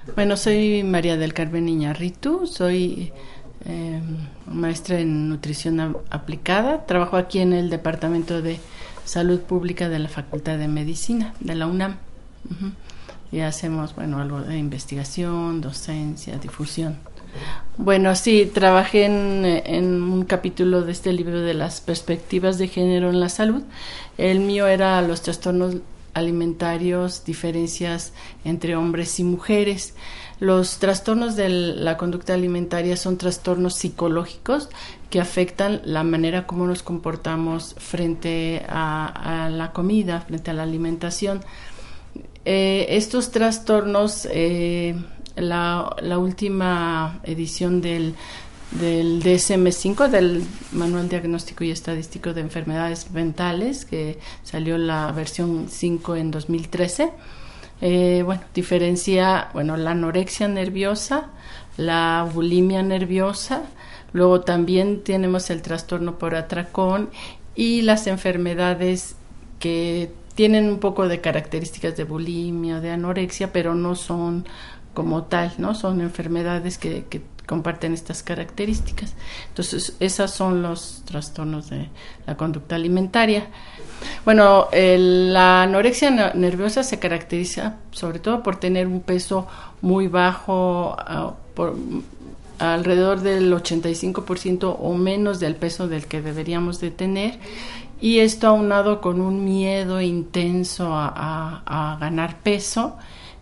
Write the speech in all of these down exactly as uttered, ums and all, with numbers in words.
Bueno, soy María del Carmen Iñárritu, soy eh, maestra en nutrición a- aplicada. Trabajo aquí en el Departamento de Salud Pública de la Facultad de Medicina de la UNAM. Ujú. Y hacemos, bueno, algo de investigación, docencia, difusión. Bueno, sí, trabajé en, en un capítulo de este libro de las perspectivas de género en la salud. El mío era los trastornos alimentarios, diferencias entre hombres y mujeres. Los trastornos de la conducta alimentaria son trastornos psicológicos que afectan la manera como nos comportamos frente a, a la comida, frente a la alimentación. Eh, estos trastornos, eh, la, la última edición del, del D S M cinco, del Manual Diagnóstico y Estadístico de Enfermedades Mentales, que salió la versión cinco en dos mil trece, eh, bueno, diferencia, bueno, la anorexia nerviosa, la bulimia nerviosa, luego también tenemos el trastorno por atracón y las enfermedades que tienen un poco de características de bulimia, de anorexia, pero no son como tal, ¿no? Son enfermedades que, que comparten estas características. Entonces, esos son los trastornos de la conducta alimentaria. Bueno, el, la anorexia nerviosa se caracteriza sobre todo por tener un peso muy bajo, uh, por, alrededor del ochenta y cinco por ciento o menos del peso del que deberíamos de tener, y esto aunado con un miedo intenso a, a, a ganar peso,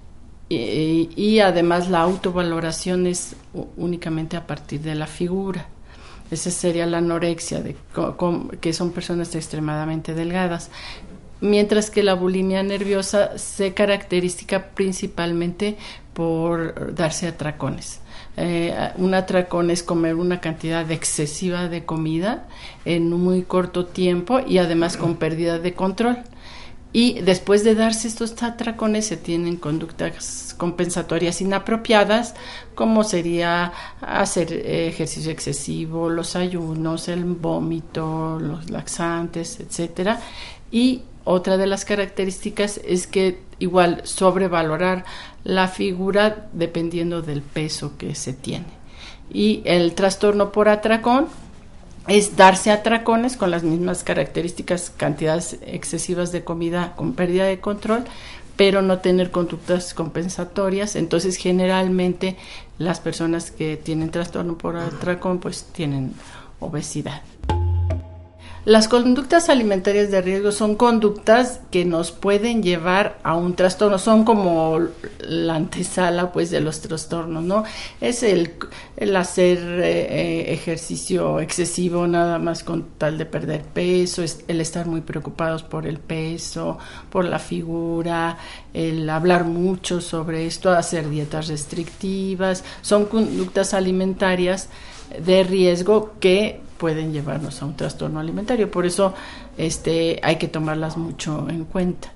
y, y además la autovaloración es únicamente a partir de la figura. Esa sería la anorexia, de, con, que son personas extremadamente delgadas. Mientras que la bulimia nerviosa se caracteriza principalmente por darse atracones. Eh, un atracón es comer una cantidad excesiva de comida en un muy corto tiempo y además con pérdida de control. Y después de darse estos atracones se tienen conductas compensatorias inapropiadas, como sería hacer ejercicio excesivo, los ayunos, el vómito, los laxantes, etcétera. Y otra de las características es que igual sobrevalorar la figura dependiendo del peso que se tiene. Y el trastorno por atracón es darse atracones con las mismas características, cantidades excesivas de comida con pérdida de control, pero no tener conductas compensatorias. Entonces, generalmente las personas que tienen trastorno por atracón pues tienen obesidad. Las conductas alimentarias de riesgo son conductas que nos pueden llevar a un trastorno, son como la antesala pues de los trastornos, ¿no? Es el, el hacer eh, ejercicio excesivo nada más con tal de perder peso, es el estar muy preocupados por el peso, por la figura, el hablar mucho sobre esto, hacer dietas restrictivas, son conductas alimentarias de riesgo que pueden llevarnos a un trastorno alimentario. Por eso este, hay que tomarlas mucho en cuenta.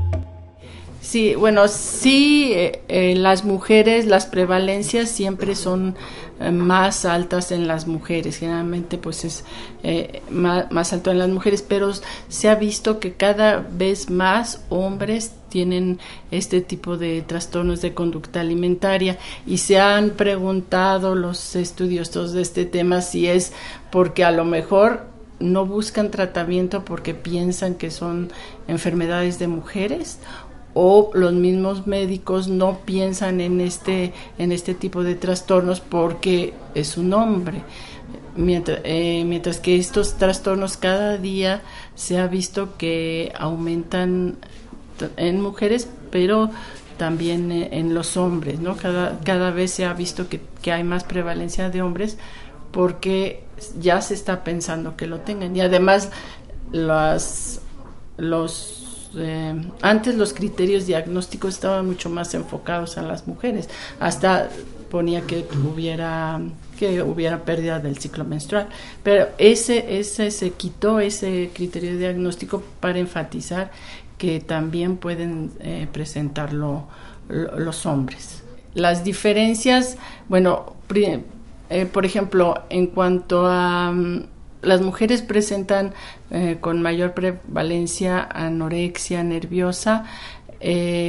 Sí, bueno, sí, eh, eh, las mujeres, las prevalencias siempre son eh, más altas en las mujeres, generalmente pues es eh, más, más alto en las mujeres, pero se ha visto que cada vez más hombres tienen este tipo de trastornos de conducta alimentaria, y se han preguntado los estudiosos de este tema si es porque a lo mejor no buscan tratamiento porque piensan que son enfermedades de mujeres, o los mismos médicos no piensan en este en este tipo de trastornos porque es un hombre. Mientras, eh, mientras que estos trastornos cada día se ha visto que aumentan en mujeres, pero también en los hombres, ¿no? Cada, cada vez se ha visto que, que hay más prevalencia de hombres porque ya se está pensando que lo tengan. Y además las, los Eh, antes los criterios diagnósticos estaban mucho más enfocados a las mujeres, hasta ponía que hubiera que hubiera pérdida del ciclo menstrual, pero ese ese se quitó ese criterio diagnóstico para enfatizar que también pueden eh, presentarlo lo, los hombres. Las diferencias, bueno, pri, eh, por ejemplo, en cuanto a um, las mujeres presentan eh, con mayor prevalencia anorexia nerviosa, eh,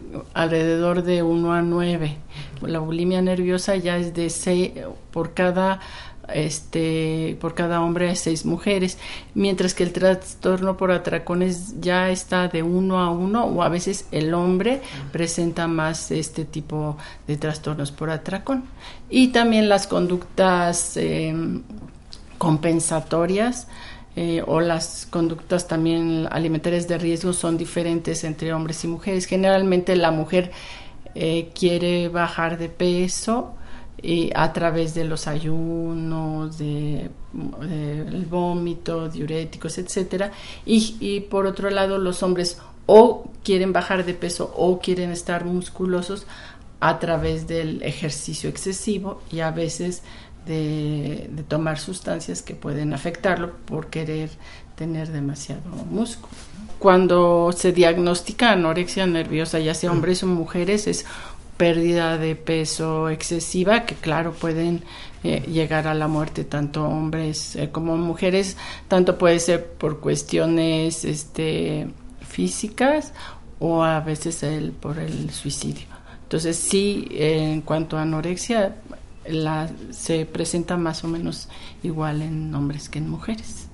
alrededor de uno a nueve. La bulimia nerviosa ya es de seis por cada este por cada hombre a seis mujeres, mientras que el trastorno por atracones ya está de uno a uno, o a veces el hombre presenta más este tipo de trastornos por atracón. Y también las conductas eh, compensatorias eh, o las conductas también alimentarias de riesgo son diferentes entre hombres y mujeres. Generalmente la mujer eh, quiere bajar de peso y a través de los ayunos, de, de el vómito, diuréticos, etcétera, y, y por otro lado los hombres o quieren bajar de peso o quieren estar musculosos a través del ejercicio excesivo y a veces de, de tomar sustancias que pueden afectarlo por querer tener demasiado músculo. Cuando se diagnostica anorexia nerviosa, ya sea hombres o mujeres, es pérdida de peso excesiva, que claro pueden eh, llegar a la muerte tanto hombres eh, como mujeres. Tanto puede ser por cuestiones este, físicas o a veces el, por el suicidio. Entonces sí, eh, en cuanto a anorexia, la, se presenta más o menos igual en hombres que en mujeres.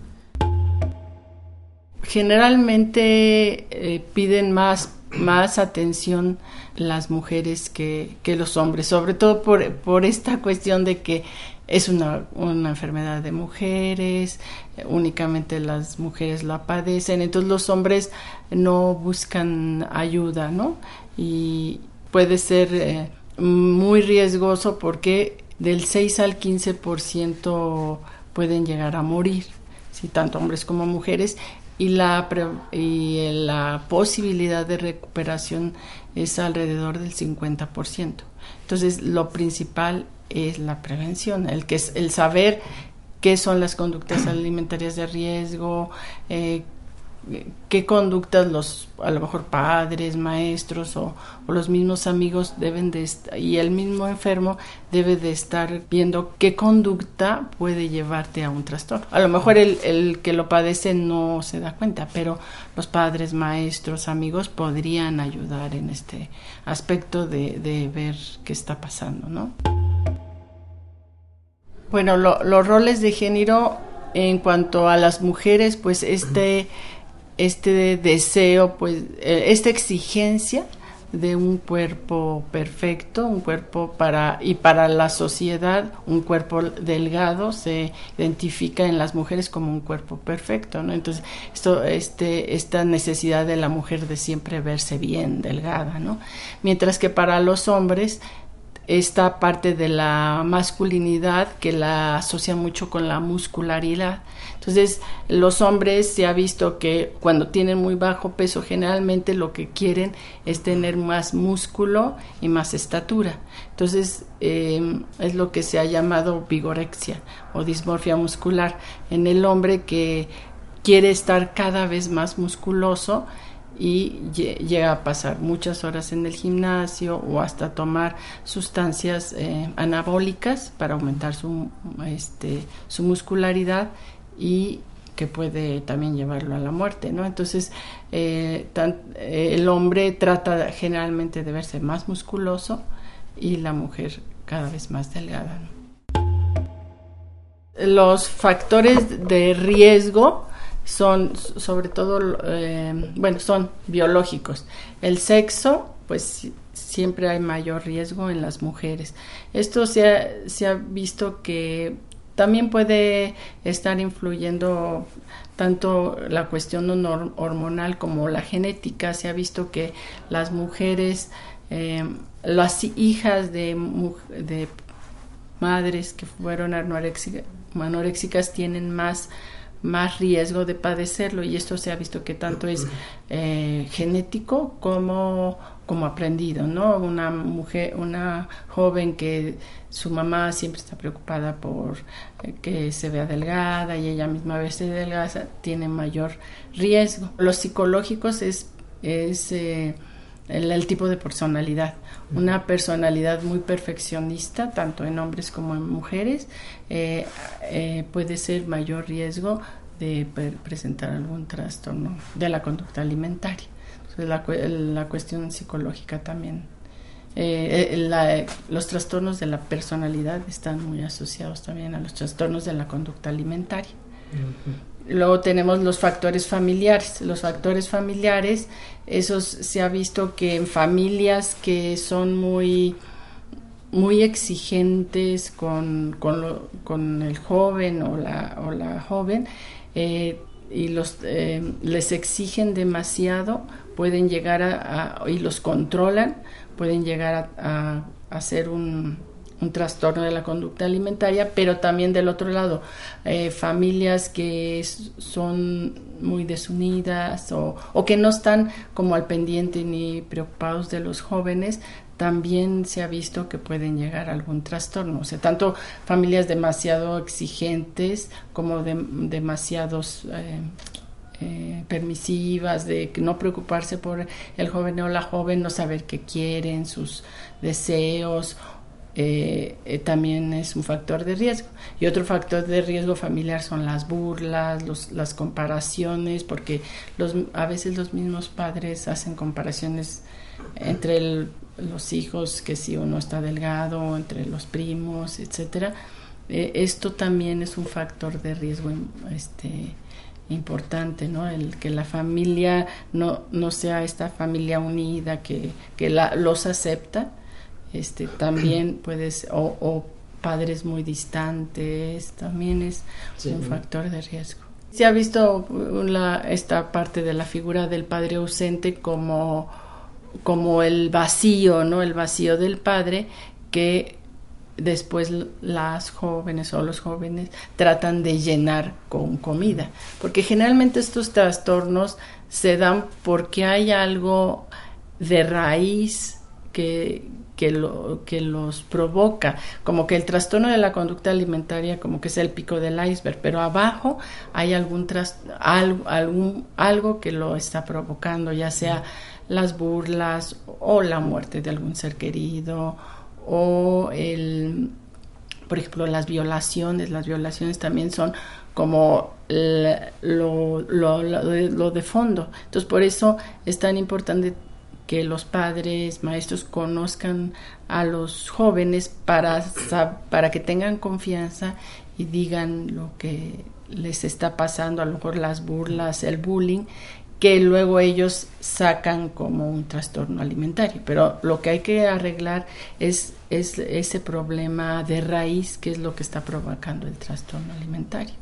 Generalmente eh, piden más más atención las mujeres que, que los hombres, sobre todo por, por esta cuestión de que es una, una enfermedad de mujeres, eh, únicamente las mujeres la padecen, entonces los hombres no buscan ayuda, ¿no? Y puede ser eh, muy riesgoso porque del seis al quince por ciento pueden llegar a morir, ¿sí? Tanto hombres como mujeres. Y la, y la posibilidad de recuperación es alrededor del cincuenta por ciento. Entonces, lo principal es la prevención, el, que es, el saber qué son las conductas alimentarias de riesgo, eh, qué conductas los, a lo mejor padres, maestros o, o los mismos amigos deben de estar, y el mismo enfermo debe de estar viendo qué conducta puede llevarte a un trastorno. A lo mejor el, el que lo padece no se da cuenta, pero los padres, maestros, amigos podrían ayudar en este aspecto de, de ver qué está pasando, ¿no? Bueno, lo, los roles de género en cuanto a las mujeres, pues este este deseo, pues esta exigencia de un cuerpo perfecto, un cuerpo para y para la sociedad, un cuerpo delgado se identifica en las mujeres como un cuerpo perfecto, ¿no? Entonces, esto este esta necesidad de la mujer de siempre verse bien, delgada, ¿no? Mientras que para los hombres esta parte de la masculinidad que la asocia mucho con la muscularidad. Entonces, los hombres se ha visto que cuando tienen muy bajo peso, generalmente lo que quieren es tener más músculo y más estatura. Entonces, eh, es lo que se ha llamado vigorexia o dismorfia muscular en el hombre, que quiere estar cada vez más musculoso y llega a pasar muchas horas en el gimnasio o hasta tomar sustancias eh, anabólicas para aumentar su, este, su muscularidad, y que puede también llevarlo a la muerte, ¿no? Entonces, eh, tan, eh, el hombre trata generalmente de verse más musculoso y la mujer cada vez más delgada, ¿no? Los factores de riesgo son sobre todo, eh, bueno, son biológicos. El sexo, pues siempre hay mayor riesgo en las mujeres. Esto se ha, se ha visto que también puede estar influyendo tanto la cuestión hormonal como la genética. Se ha visto que las mujeres, eh, las hijas de, de madres que fueron anoréxicas, anoréxicas tienen más más riesgo de padecerlo, y esto se ha visto que tanto es eh, genético como, como aprendido, ¿no? Una mujer, una joven que su mamá siempre está preocupada por eh, que se vea delgada y ella misma verse delgada, tiene mayor riesgo. Los psicológicos es, es eh, el, el tipo de personalidad. Una personalidad muy perfeccionista, tanto en hombres como en mujeres, eh, eh, puede ser mayor riesgo de pre- presentar algún trastorno de la conducta alimentaria. pues la, la cuestión psicológica también. Eh, la, los trastornos de la personalidad están muy asociados también a los trastornos de la conducta alimentaria. Uh-huh. Luego tenemos los factores familiares. Los factores familiares, esos se ha visto que en familias que son muy, muy exigentes con, con, lo, con el joven o la, o la joven, eh, y los eh, les exigen demasiado, pueden llegar a, a y los controlan, pueden llegar a, a hacer un, un trastorno de la conducta alimentaria. Pero también del otro lado, eh, familias que son muy desunidas o, o que no están como al pendiente ni preocupados de los jóvenes, también se ha visto que pueden llegar a algún trastorno. O sea, tanto familias demasiado exigentes como de, demasiados eh, eh, permisivas, de no preocuparse por el joven o la joven, no saber qué quieren, sus deseos, eh, eh, también es un factor de riesgo. Y otro factor de riesgo familiar son las burlas, los, las comparaciones, porque los, a veces los mismos padres hacen comparaciones entre el, los hijos, que si uno está delgado, entre los primos, etcétera. Eh, esto también es un factor de riesgo este, importante, ¿no? El que la familia no, no sea esta familia unida que, que la, los acepta. Este, también puedes, o, o padres muy distantes, también es sí, un factor de riesgo. Se ha visto la, esta parte de la figura del padre ausente como, como el vacío, ¿no? El vacío del padre que después las jóvenes o los jóvenes tratan de llenar con comida, porque generalmente estos trastornos se dan porque hay algo de raíz que Que, lo, que los provoca, como que el trastorno de la conducta alimentaria como que es el pico del iceberg, pero abajo hay algún, tras, algo, algún algo que lo está provocando, ya sea las burlas o la muerte de algún ser querido o el, por ejemplo, las violaciones. Las violaciones también son como la, lo, lo, lo, de, lo de fondo. Entonces por eso es tan importante que los padres, maestros conozcan a los jóvenes para, para que tengan confianza y digan lo que les está pasando, a lo mejor las burlas, el bullying, que luego ellos sacan como un trastorno alimentario. Pero lo que hay que arreglar es, es ese problema de raíz, que es lo que está provocando el trastorno alimentario.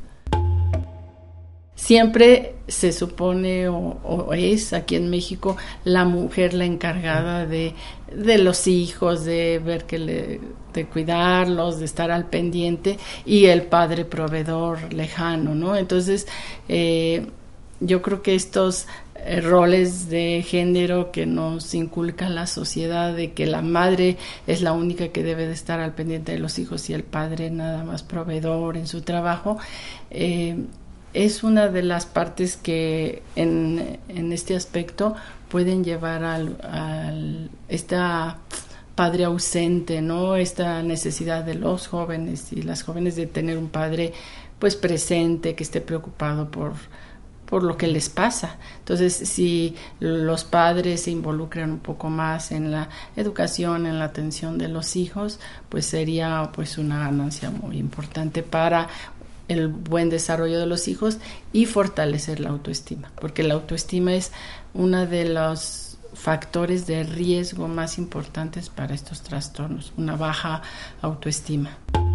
Siempre se supone o, o es aquí en México la mujer la encargada de, de los hijos, de ver que le, de cuidarlos, de estar al pendiente, y el padre proveedor lejano, ¿no? Entonces, eh, yo creo que estos eh, roles de género que nos inculca la sociedad, de que la madre es la única que debe de estar al pendiente de los hijos y el padre nada más proveedor en su trabajo, eh, es una de las partes que en, en este aspecto pueden llevar al, al esta padre ausente, ¿no? Esta necesidad de los jóvenes y las jóvenes de tener un padre pues presente, que esté preocupado por, por lo que les pasa. Entonces, si los padres se involucran un poco más en la educación, en la atención de los hijos, pues sería pues una ganancia muy importante para el buen desarrollo de los hijos y fortalecer la autoestima, porque la autoestima es uno de los factores de riesgo más importantes para estos trastornos, una baja autoestima.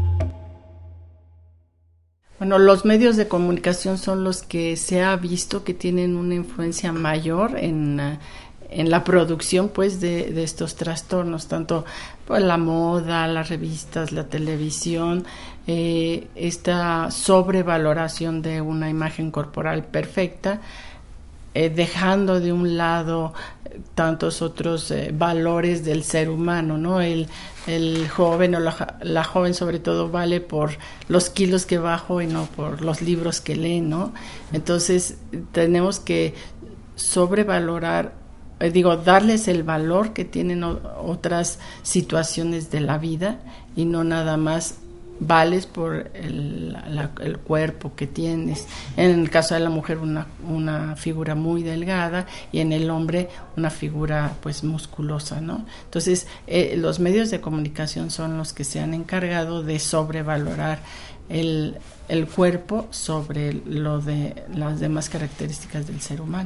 Bueno, los medios de comunicación son los que se ha visto que tienen una influencia mayor en, en la producción pues de, de estos trastornos, tanto pues, la moda, las revistas, la televisión, eh, esta sobrevaloración de una imagen corporal perfecta, eh, dejando de un lado tantos otros eh, valores del ser humano, ¿no? El, el joven o la, la joven sobre todo vale por los kilos que bajo y no por los libros que lee, ¿no? Entonces tenemos que sobrevalorar, eh, digo, darles el valor que tienen o, otras situaciones de la vida y no nada más vales por el, la, el cuerpo que tienes. En el caso de la mujer una, una figura muy delgada y en el hombre una figura pues musculosa, ¿no? Entonces eh, los medios de comunicación son los que se han encargado de sobrevalorar el, el cuerpo sobre lo de las demás características del ser humano.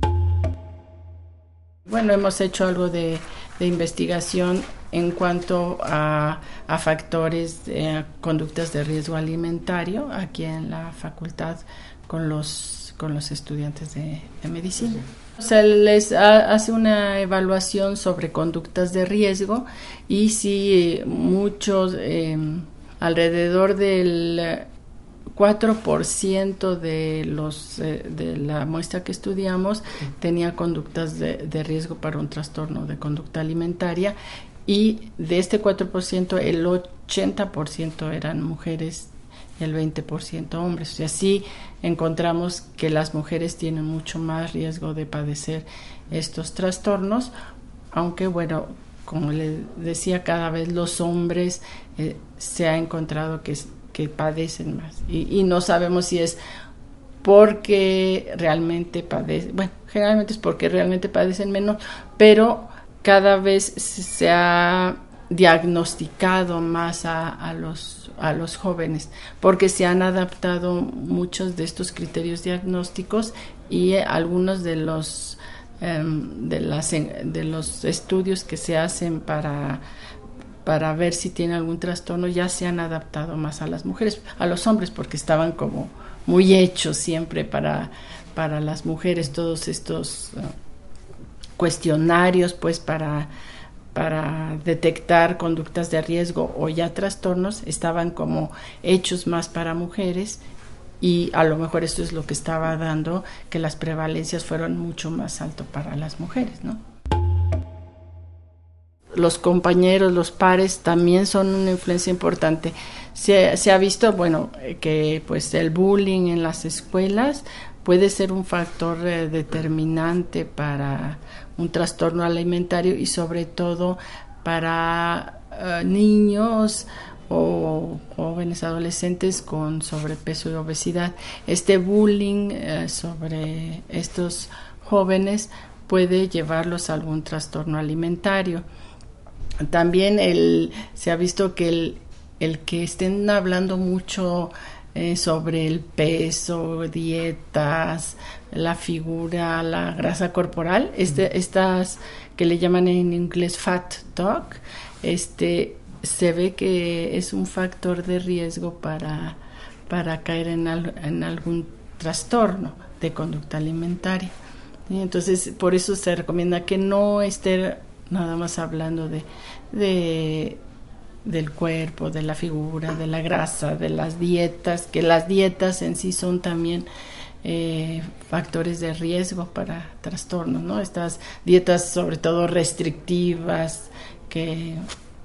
Bueno, hemos hecho algo de, de investigación en cuanto a, a factores, de conductas de riesgo alimentario aquí en la facultad con los, con los estudiantes de, de medicina. Se les ha, hace una evaluación sobre conductas de riesgo y si muchos, eh, alrededor del cuatro por ciento de los eh, de la muestra que estudiamos tenía conductas de, de riesgo para un trastorno de conducta alimentaria y de este cuatro por ciento el ochenta por ciento eran mujeres y el veinte por ciento hombres. Y así encontramos que las mujeres tienen mucho más riesgo de padecer estos trastornos, aunque bueno, como les decía, cada vez los hombres eh, se ha encontrado que que padecen más y, y no sabemos si es porque realmente padecen, bueno, generalmente es porque realmente padecen menos, pero cada vez se ha diagnosticado más a, a los a los jóvenes porque se han adaptado muchos de estos criterios diagnósticos y algunos de los um, de las de los estudios que se hacen para para ver si tiene algún trastorno ya se han adaptado más a las mujeres, a los hombres porque estaban como muy hechos siempre para, para las mujeres todos estos uh, cuestionarios pues para, para detectar conductas de riesgo o ya trastornos estaban como hechos más para mujeres y a lo mejor esto es lo que estaba dando que las prevalencias fueron mucho más alto para las mujeres, ¿no? Los compañeros, los pares también son una influencia importante. Se, se ha visto, bueno, que pues el bullying en las escuelas puede ser un factor eh, determinante para un trastorno alimentario y sobre todo para uh, niños o jóvenes adolescentes con sobrepeso y obesidad. Este bullying eh, sobre estos jóvenes puede llevarlos a algún trastorno alimentario. También el, se ha visto que el, el que estén hablando mucho eh, sobre el peso, dietas, la figura, la grasa corporal, este, estas que le llaman en inglés fat talk, este, se ve que es un factor de riesgo para, para caer en, al, en algún trastorno de conducta alimentaria. Y entonces, por eso se recomienda que no esté nada más hablando de, de del cuerpo, de la figura, de la grasa, de las dietas, que las dietas en sí son también eh, factores de riesgo para trastornos, ¿no? Estas dietas sobre todo restrictivas que,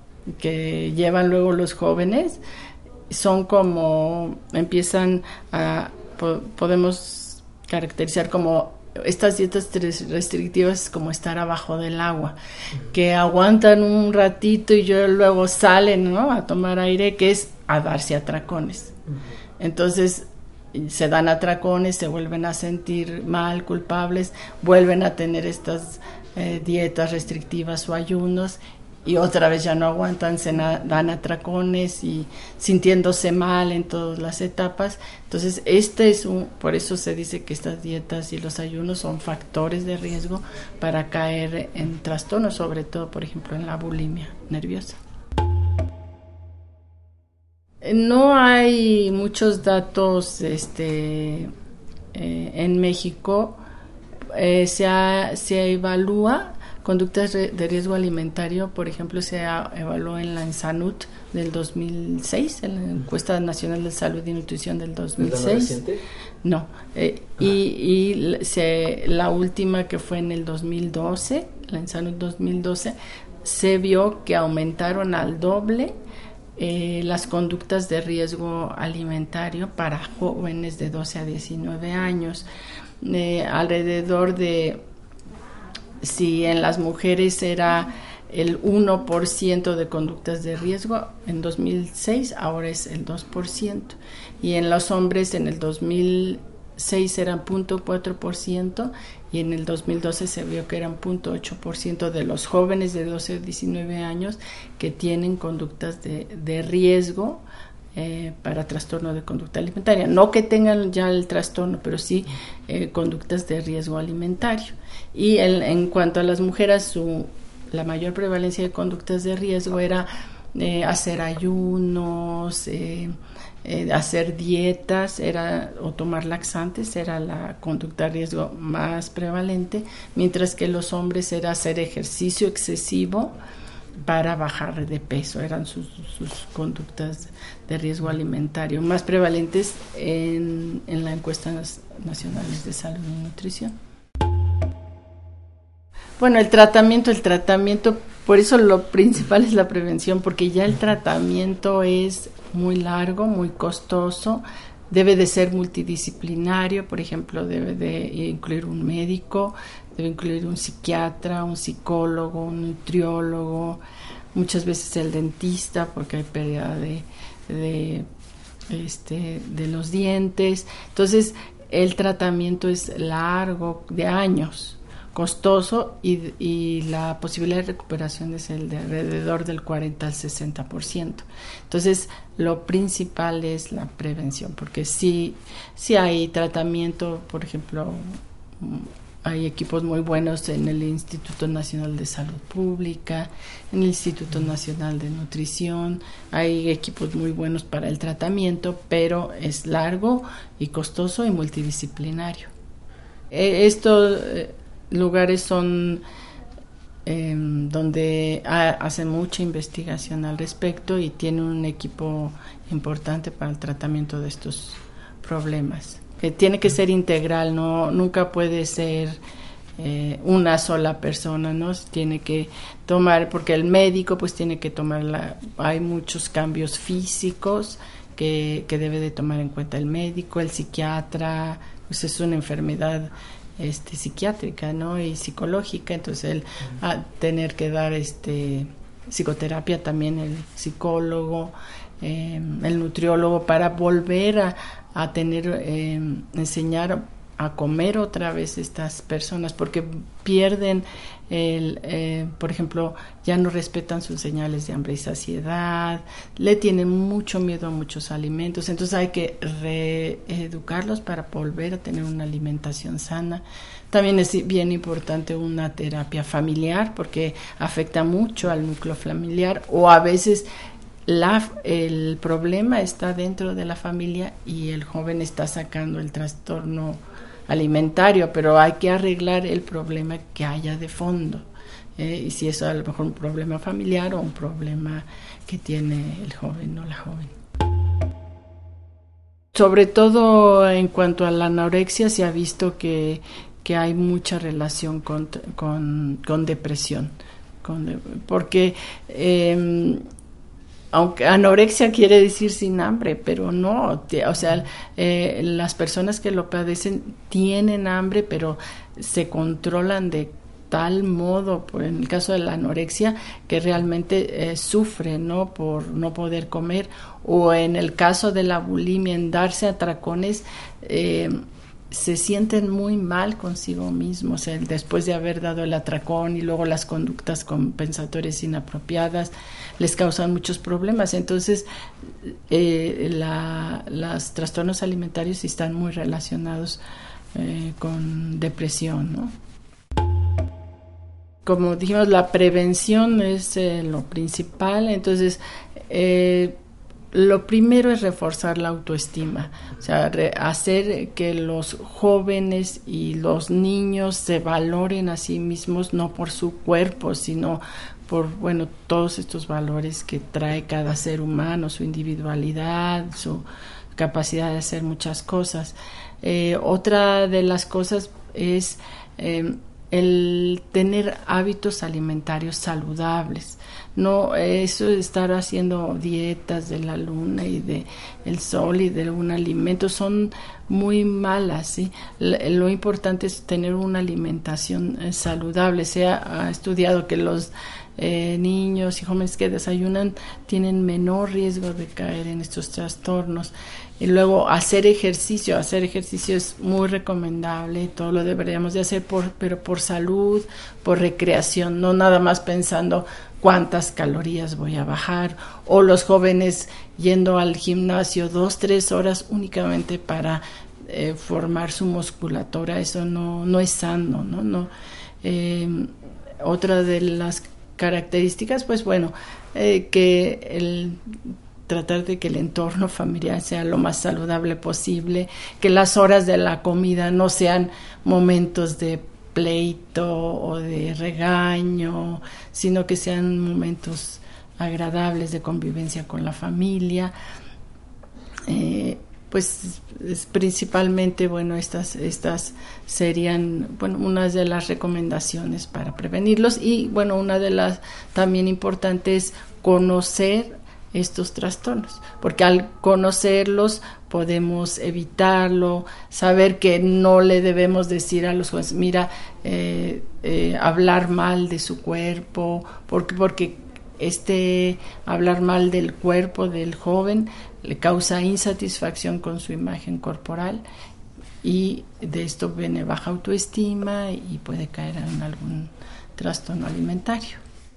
que llevan luego los jóvenes son como, empiezan a, po, podemos caracterizar como estas dietas restrictivas es como estar abajo del agua, que aguantan un ratito y luego salen, ¿no?, a tomar aire, que es a darse atracones. Entonces se dan atracones, se vuelven a sentir mal, culpables, vuelven a tener estas eh, dietas restrictivas o ayunos y otra vez ya no aguantan, se na- dan atracones y sintiéndose mal en todas las etapas. Entonces, este es un, por eso se dice que estas dietas y los ayunos son factores de riesgo para caer en trastornos, sobre todo, por ejemplo, en la bulimia nerviosa. No hay muchos datos este, eh, en México. Eh, se, ha, se evalúa conductas de riesgo alimentario, por ejemplo, se evaluó en la ENSANUT del dos mil seis, en la Encuesta Nacional de Salud y Nutrición del dos mil seis. ¿Es la más reciente? No, eh, ah. y, y se, la última que fue en el dos mil doce, la ENSANUT dos mil doce, se vio que aumentaron al doble eh, las conductas de riesgo alimentario para jóvenes de doce a diecinueve años, eh, alrededor de, si en las mujeres era el uno por ciento de conductas de riesgo en dos mil seis, ahora es el dos por ciento. Y en los hombres en el dos mil seis eran cero punto cuatro por ciento y en el dos mil doce se vio que eran cero punto ocho por ciento de los jóvenes de doce a diecinueve años que tienen conductas de, de riesgo eh, para trastorno de conducta alimentaria. No que tengan ya el trastorno, pero sí eh, conductas de riesgo alimentario. Y el, en cuanto a las mujeres, su, la mayor prevalencia de conductas de riesgo era eh, hacer ayunos, eh, Eh, hacer dietas era o tomar laxantes, era la conducta de riesgo más prevalente, mientras que los hombres era hacer ejercicio excesivo para bajar de peso, eran sus, sus conductas de riesgo alimentario más prevalentes en, en la encuesta nacionales de salud y nutrición. Bueno, el tratamiento, el tratamiento, por eso lo principal es la prevención, porque ya el tratamiento es muy largo, muy costoso, debe de ser multidisciplinario, por ejemplo, debe de incluir un médico, debe incluir un psiquiatra, un psicólogo, un nutriólogo, muchas veces el dentista, porque hay pérdida de, de, este, de los dientes. Entonces, el tratamiento es largo, de años, costoso, y, y la posibilidad de recuperación es el de alrededor del cuarenta al sesenta por ciento. Entonces, lo principal es la prevención, porque sí, sí hay tratamiento, por ejemplo, hay equipos muy buenos en el Instituto Nacional de Salud Pública, en el Instituto Nacional de Nutrición, hay equipos muy buenos para el tratamiento, pero es largo y costoso y multidisciplinario. Eh, esto... Eh, lugares son eh, donde ha, hacen mucha investigación al respecto y tienen un equipo importante para el tratamiento de estos problemas. Que tiene que ser integral, no nunca puede ser eh, una sola persona, ¿no? Tiene que tomar, porque el médico pues tiene que tomar la, hay muchos cambios físicos que, que debe de tomar en cuenta el médico, el psiquiatra, pues es una enfermedad Este, psiquiátrica, ¿no? Y psicológica, entonces él a uh-huh. tener que dar este psicoterapia también, el psicólogo, eh, el nutriólogo, para volver a, a tener, eh, enseñar a comer otra vez estas personas, porque pierden el, eh, por ejemplo, ya no respetan sus señales de hambre y saciedad, le tienen mucho miedo a muchos alimentos, entonces hay que reeducarlos para volver a tener una alimentación sana. También es bien importante una terapia familiar, porque afecta mucho al núcleo familiar, o a veces la, el problema está dentro de la familia y el joven está sacando el trastorno alimentario, pero hay que arreglar el problema que haya de fondo, eh, y si es a lo mejor un problema familiar o un problema que tiene el joven o la joven. Sobre todo en cuanto a la anorexia, se ha visto que, que hay mucha relación con, con, con depresión, con, porque eh, aunque anorexia quiere decir sin hambre, pero no, o sea, eh, las personas que lo padecen tienen hambre, pero se controlan de tal modo, por en el caso de la anorexia, que realmente eh, sufren, ¿no? Por no poder comer, o en el caso de la bulimia, en darse atracones, eh, se sienten muy mal consigo mismos, o sea, después de haber dado el atracón y luego las conductas compensatorias inapropiadas les causan muchos problemas. Entonces eh, la, los trastornos alimentarios están muy relacionados eh, con depresión, ¿no? Como dijimos, la prevención es eh, lo principal. Entonces eh, lo primero es reforzar la autoestima, o sea, re- hacer que los jóvenes y los niños se valoren a sí mismos, no por su cuerpo, sino por, bueno, todos estos valores que trae cada ser humano, su individualidad, su capacidad de hacer muchas cosas. Eh, otra de las cosas es eh, el tener hábitos alimentarios saludables. No, eso de estar haciendo dietas de la luna y de el sol y de un alimento son muy malas, ¿sí? Lo importante es tener una alimentación saludable. Se ha, ha estudiado que los eh, niños y jóvenes que desayunan tienen menor riesgo de caer en estos trastornos. Y luego hacer ejercicio, hacer ejercicio es muy recomendable, todo lo deberíamos de hacer, por, pero por salud, por recreación, no nada más pensando cuántas calorías voy a bajar, o los jóvenes yendo al gimnasio dos, tres horas únicamente para eh, formar su musculatura. Eso no, no es sano, ¿no? no eh, otra de las características, pues bueno, eh, que el tratar de que el entorno familiar sea lo más saludable posible, que las horas de la comida no sean momentos de pleito o de regaño, sino que sean momentos agradables de convivencia con la familia. Eh, pues es principalmente, bueno, estas, estas serían, bueno, unas de las recomendaciones para prevenirlos. Y bueno, una de las también importantes es conocer estos trastornos, porque al conocerlos podemos evitarlo, saber que no le debemos decir a los jóvenes, mira, eh, eh, hablar mal de su cuerpo, porque, porque este hablar mal del cuerpo del joven le causa insatisfacción con su imagen corporal, y de esto viene baja autoestima y puede caer en algún trastorno alimentario.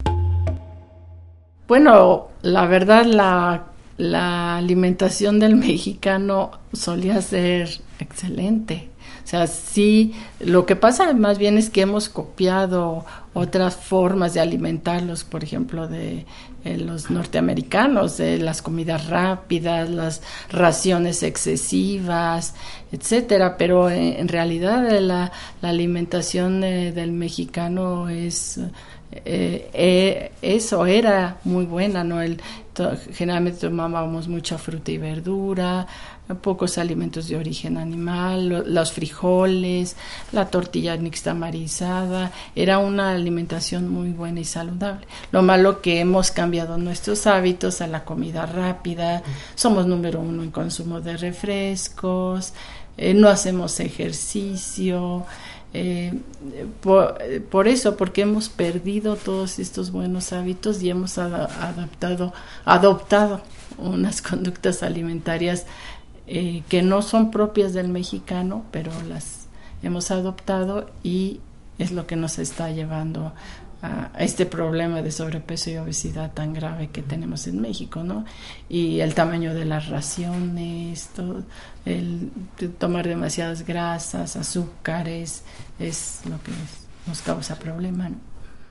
Bueno, la verdad, la, la alimentación del mexicano solía ser excelente. O sea, sí, lo que pasa más bien es que hemos copiado otras formas de alimentarlos, por ejemplo, de eh, los norteamericanos, de las comidas rápidas, las raciones excesivas, etcétera. Pero eh, en realidad la, la alimentación eh, del mexicano es... Eh, eh, eso era muy buena, ¿no? El, to, generalmente tomábamos mucha fruta y verdura, pocos alimentos de origen animal, lo, los frijoles, la tortilla nixtamarizada. Era una alimentación muy buena y saludable. Lo malo que hemos cambiado nuestros hábitos a la comida rápida, somos número uno en consumo de refrescos, eh, no hacemos ejercicio. Eh, por, por eso, porque hemos perdido todos estos buenos hábitos y hemos ad, adaptado, adoptado unas conductas alimentarias eh, que no son propias del mexicano, pero las hemos adoptado, y es lo que nos está llevando a este problema de sobrepeso y obesidad tan grave que tenemos en México, ¿no? Y el tamaño de las raciones, todo, el tomar demasiadas grasas, azúcares, es lo que nos causa problema, ¿no?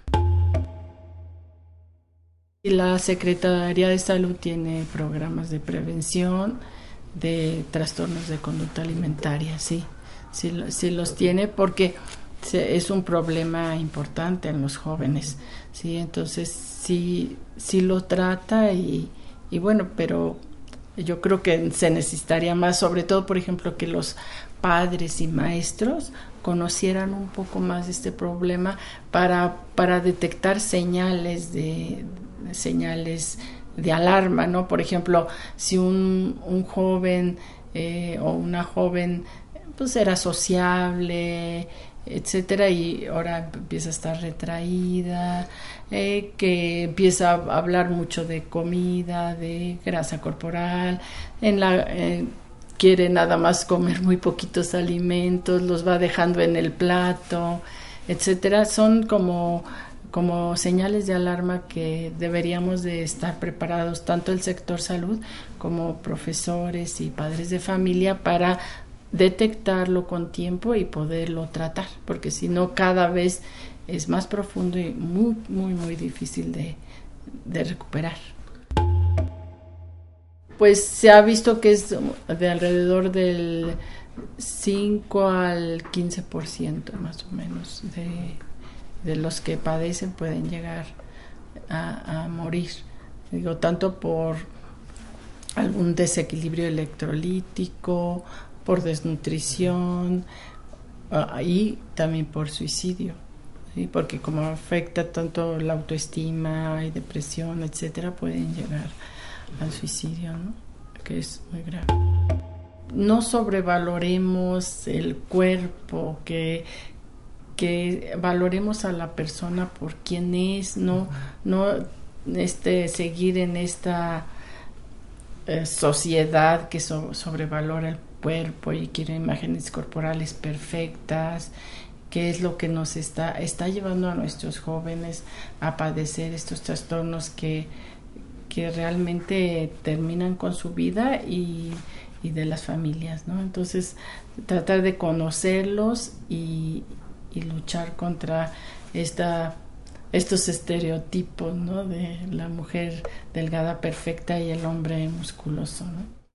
Y la Secretaría de Salud tiene programas de prevención de trastornos de conducta alimentaria, sí, sí, sí los tiene, porque es un problema importante en los jóvenes, sí, entonces sí, sí lo trata, y, y bueno, pero yo creo que se necesitaría más, sobre todo, por ejemplo, que los padres y maestros conocieran un poco más de este problema para, para detectar señales de, de señales de alarma, ¿no? Por ejemplo, si un, un joven eh, o una joven pues era sociable, etcétera, y ahora empieza a estar retraída, eh, que empieza a hablar mucho de comida, de grasa corporal, en la eh, quiere nada más comer muy poquitos alimentos, los va dejando en el plato, etcétera. Son como como señales de alarma que deberíamos de estar preparados, tanto el sector salud como profesores y padres de familia, para detectarlo con tiempo y poderlo tratar, porque si no, cada vez es más profundo y muy, muy, muy difícil de, de recuperar. Pues se ha visto que es de alrededor del cinco al quince por ciento más o menos de, de los que padecen pueden llegar a, a morir. Digo, tanto por algún desequilibrio electrolítico, por desnutrición uh, y también por suicidio, ¿sí? Porque como afecta tanto la autoestima y depresión, etcétera, pueden llegar al suicidio, ¿no? Que es muy grave. No sobrevaloremos el cuerpo, que que valoremos a la persona por quien es, no, no este, seguir en esta eh, sociedad que so, sobrevalora el cuerpo y quiere imágenes corporales perfectas, que es lo que nos está, está llevando a nuestros jóvenes a padecer estos trastornos que, que realmente terminan con su vida y, y de las familias, ¿no? Entonces, tratar de conocerlos y, y luchar contra esta, estos estereotipos, ¿no? De la mujer delgada perfecta y el hombre musculoso, ¿no?